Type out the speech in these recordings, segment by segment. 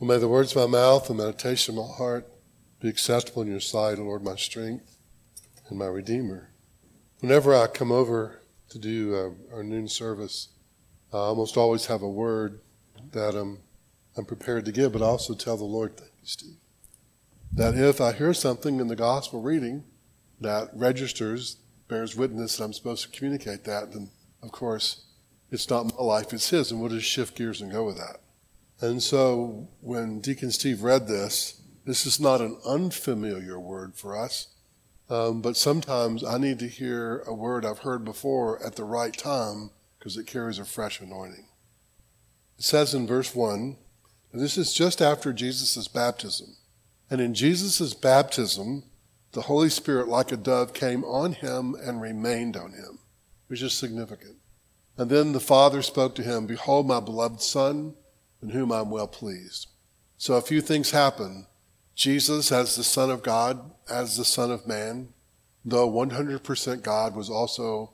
Well, may the words of my mouth and meditation of my heart be acceptable in your sight, O Lord, my strength and my Redeemer. Whenever I come over to do our noon service, I almost always have a word that I'm prepared to give, but I also tell the Lord, thank you, Steve, that if I hear something in the gospel reading that registers, bears witness that I'm supposed to communicate that, then, of course, it's not my life, it's his, and we'll just shift gears and go with that. And so when Deacon Steve read this is not an unfamiliar word for us, but sometimes I need to hear a word I've heard before at the right time because it carries a fresh anointing. It says in verse 1, and this is just after Jesus' baptism. And in Jesus' baptism, the Holy Spirit like a dove came on him and remained on him, which is significant. And then the Father spoke to him, "Behold my beloved Son, in whom I'm well pleased." So a few things happen. Jesus, as the Son of God, as the Son of Man, though 100% God, was also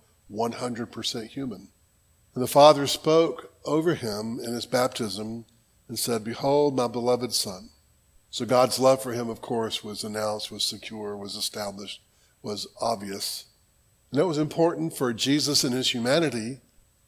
100% human. And the Father spoke over him in his baptism and said, "Behold my beloved Son." So God's love for him, of course, was announced, was secure, was established, was obvious. And that was important for Jesus in his humanity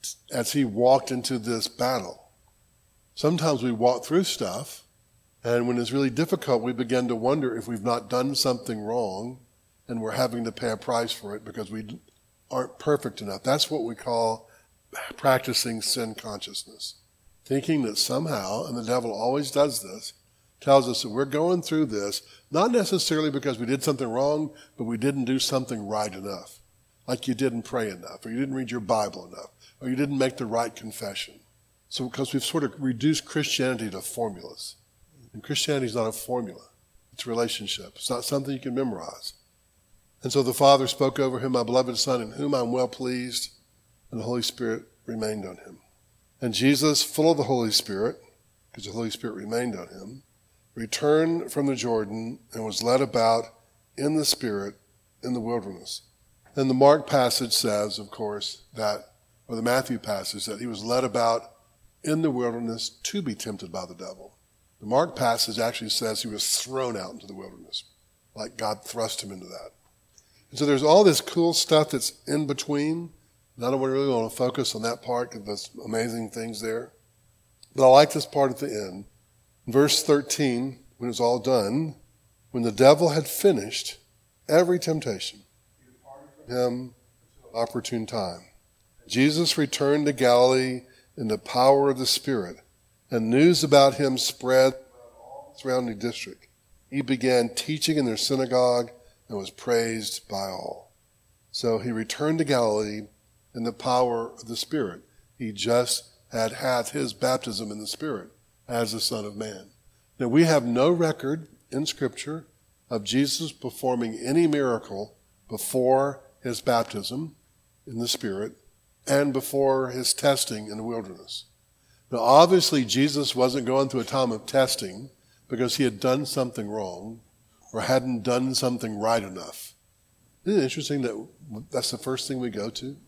as he walked into this battle. Sometimes we walk through stuff, and when it's really difficult, we begin to wonder if we've not done something wrong, and we're having to pay a price for it because we aren't perfect enough. That's what we call practicing sin consciousness. Thinking that somehow, and the devil always does this, tells us that we're going through this, not necessarily because we did something wrong, but we didn't do something right enough. Like you didn't pray enough, or you didn't read your Bible enough, or you didn't make the right confession. So because we've sort of reduced Christianity to formulas. And Christianity is not a formula. It's a relationship. It's not something you can memorize. And so the Father spoke over him, "My beloved Son, in whom I'm well pleased," and the Holy Spirit remained on him. And Jesus, full of the Holy Spirit, because the Holy Spirit remained on him, returned from the Jordan and was led about in the Spirit in the wilderness. And the Mark passage says, of course, or the Matthew passage, that he was led about in the wilderness to be tempted by the devil. The Mark passage actually says he was thrown out into the wilderness, like God thrust him into that. And so there's all this cool stuff that's in between, and I don't really want to focus on that part because there's amazing things there. But I like this part at the end. In verse 13, when it's all done, when the devil had finished every temptation, he departed from him until opportune time. Jesus returned to Galilee in the power of the Spirit, and news about him spread throughout all the surrounding district. He began teaching in their synagogue and was praised by all. So he returned to Galilee in the power of the Spirit. He just had his baptism in the Spirit as the Son of Man. Now we have no record in Scripture of Jesus performing any miracle before his baptism in the Spirit and before his testing in the wilderness. Now obviously Jesus wasn't going through a time of testing because he had done something wrong or hadn't done something right enough. Isn't it interesting that that's the first thing we go to?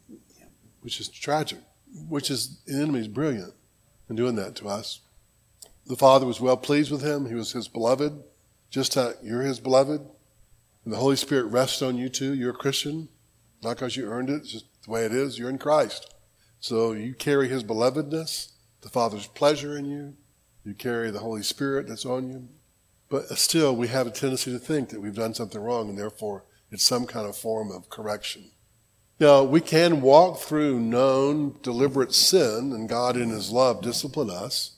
Which is tragic, which is, the enemy is brilliant in doing that to us. The Father was well pleased with him. He was his beloved, just how you're his beloved. And the Holy Spirit rests on you too. You're a Christian, not because you earned it. It's just the way it is. You're in Christ. So you carry his belovedness, the Father's pleasure in you. You carry the Holy Spirit that's on you. But still, we have a tendency to think that we've done something wrong, and therefore it's some kind of form of correction. Now, we can walk through known, deliberate sin, and God in his love discipline us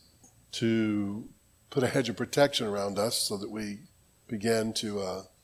to put a hedge of protection around us so that we begin to,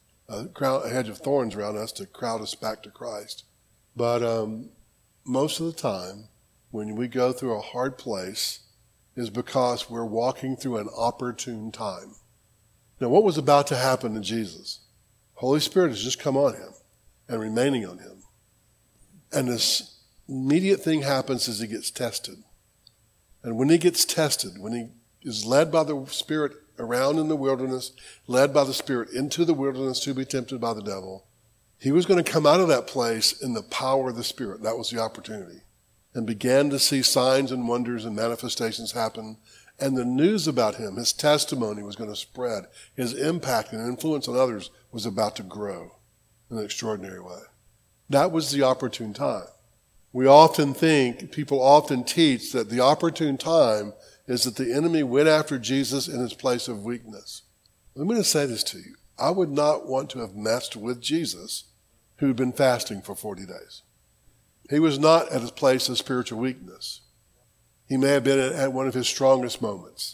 a hedge of thorns around us to crowd us back to Christ. But most of the time, when we go through a hard place, is because we're walking through an opportune time. Now, what was about to happen to Jesus? Holy Spirit has just come on him and remaining on him. And this immediate thing happens as he gets tested. And when he gets tested, when he is led by the Spirit around in the wilderness, led by the Spirit into the wilderness to be tempted by the devil, he was going to come out of that place in the power of the Spirit. That was the opportunity. And began to see signs and wonders and manifestations happen And the news about him, his testimony was going to spread. His impact and influence on others was about to grow in an extraordinary way. That was the opportune time. We often think, people often teach that the opportune time is that the enemy went after Jesus in his place of weakness. I'm going to say this to you. I would not want to have messed with Jesus who had been fasting for 40 days. He was not at his place of spiritual weakness. He may have been at one of his strongest moments.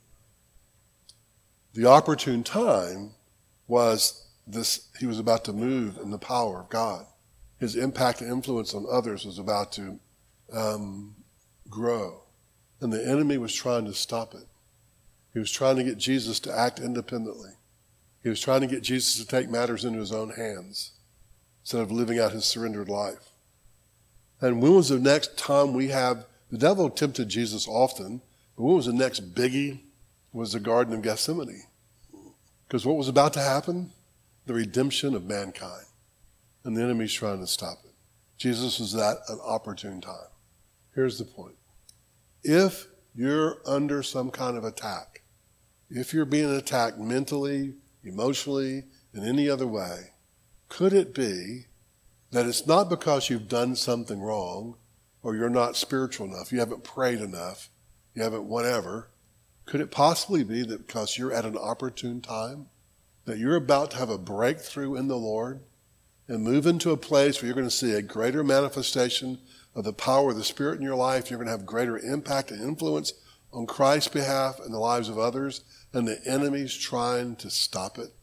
The opportune time was this, he was about to move in the power of God. His impact and influence on others was about to grow. And the enemy was trying to stop it. He was trying to get Jesus to act independently. He was trying to get Jesus to take matters into his own hands instead of living out his surrendered life. And when was the next time the devil tempted Jesus often, but when was the next biggie? Was the Garden of Gethsemane. Because what was about to happen? The redemption of mankind. And the enemy's trying to stop it. Jesus was at an opportune time. Here's the point. If you're under some kind of attack, if you're being attacked mentally, emotionally, in any other way, could it be that it's not because you've done something wrong or you're not spiritual enough, you haven't prayed enough, you haven't whatever? Could it possibly be that because you're at an opportune time, that you're about to have a breakthrough in the Lord and move into a place where you're going to see a greater manifestation of the power of the Spirit in your life? You're going to have greater impact and influence on Christ's behalf and the lives of others, and the enemy's trying to stop it.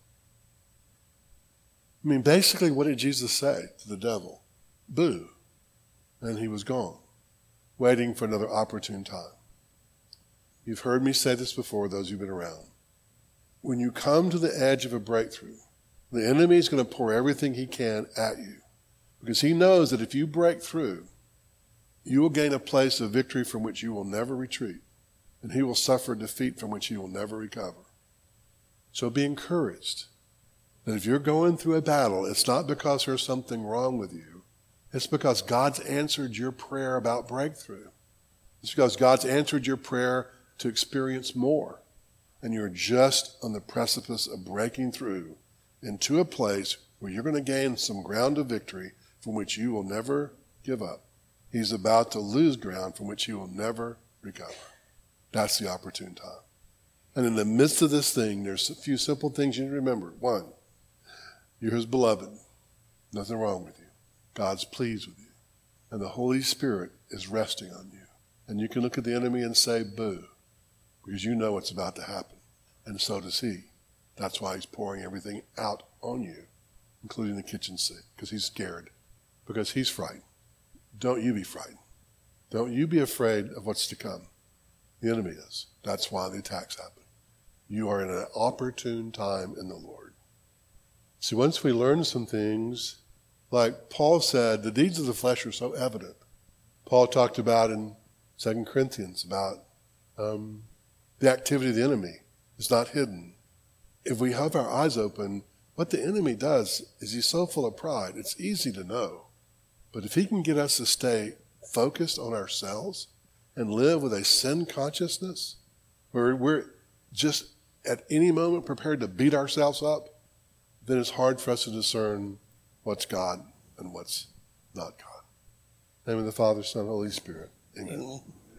I mean, basically, what did Jesus say to the devil? Boo. And he was gone, waiting for another opportune time. You've heard me say this before, those who've been around. When you come to the edge of a breakthrough, the enemy is going to pour everything he can at you, because he knows that if you break through, you will gain a place of victory from which you will never retreat, and he will suffer defeat from which he will never recover. So be encouraged that if you're going through a battle, it's not because there's something wrong with you. It's because God's answered your prayer about breakthrough. It's because God's answered your prayer to experience more. And you're just on the precipice of breaking through into a place where you're going to gain some ground of victory from which you will never give up. He's about to lose ground from which he will never recover. That's the opportune time. And in the midst of this thing, there's a few simple things you need to remember. One, you're his beloved. Nothing wrong with you. God's pleased with you. And the Holy Spirit is resting on you. And you can look at the enemy and say, boo, because you know what's about to happen. And so does he. That's why he's pouring everything out on you, including the kitchen sink, because he's scared, because he's frightened. Don't you be frightened. Don't you be afraid of what's to come. The enemy is. That's why the attacks happen. You are in an opportune time in the Lord. See, once we learn some things, like Paul said, the deeds of the flesh are so evident. Paul talked about in 2 Corinthians about the activity of the enemy is not hidden. If we have our eyes open, what the enemy does is he's so full of pride. It's easy to know. But if he can get us to stay focused on ourselves and live with a sin consciousness, where we're just at any moment prepared to beat ourselves up, then it's hard for us to discern what's God and what's not God. In the name of the Father, Son, Holy Spirit. Amen.